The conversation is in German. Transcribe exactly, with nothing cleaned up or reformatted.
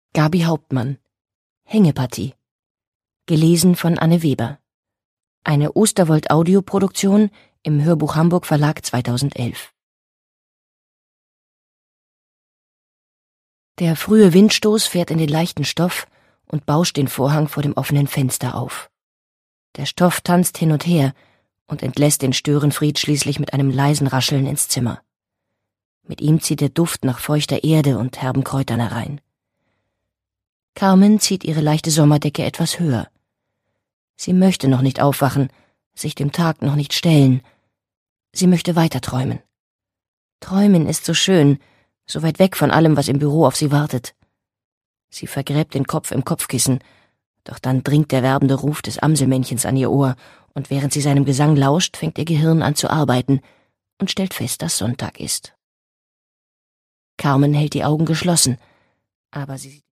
Gabi Hauptmann. Hängepartie. Gelesen von Anne Weber. Eine Osterwold-Audioproduktion im Hörbuch Hamburg Verlag zweitausendelf. Der frühe Windstoß fährt in den leichten Stoff und bauscht den Vorhang vor dem offenen Fenster auf. Der Stoff tanzt hin und her und entlässt den Störenfried schließlich mit einem leisen Rascheln ins Zimmer. Mit ihm zieht der Duft nach feuchter Erde und herben Kräutern herein. Carmen zieht ihre leichte Sommerdecke etwas höher. Sie möchte noch nicht aufwachen, sich dem Tag noch nicht stellen. Sie möchte weiter träumen. Träumen ist so schön, so weit weg von allem, was im Büro auf sie wartet. Sie vergräbt den Kopf im Kopfkissen, doch dann dringt der werbende Ruf des Amselmännchens an ihr Ohr, und während sie seinem Gesang lauscht, fängt ihr Gehirn an zu arbeiten und stellt fest, dass Sonntag ist. Carmen hält die Augen geschlossen, aber sie